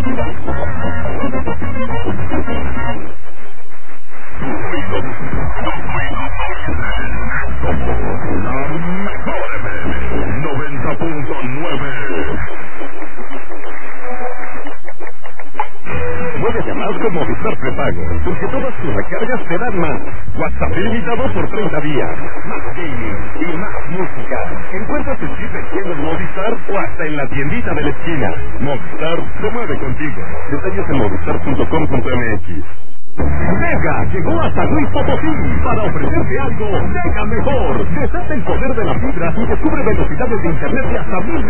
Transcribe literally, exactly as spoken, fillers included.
noventa punto nueve. Puedes llamar con Movistar Prepago, porque todas tus recargas te dan más. WhatsApp ilimitado por treinta días, más gaming y más música. Encuentra tu chip en tiendas Movistar o hasta en la tiendita de la esquina. Movistar se mueve contigo. Detalles en movistar punto com punto m x. Mega llegó hasta Luis Potosí para ofrecerte algo mega mejor. Desata el poder de la fibra y descubre velocidades de internet de hasta mil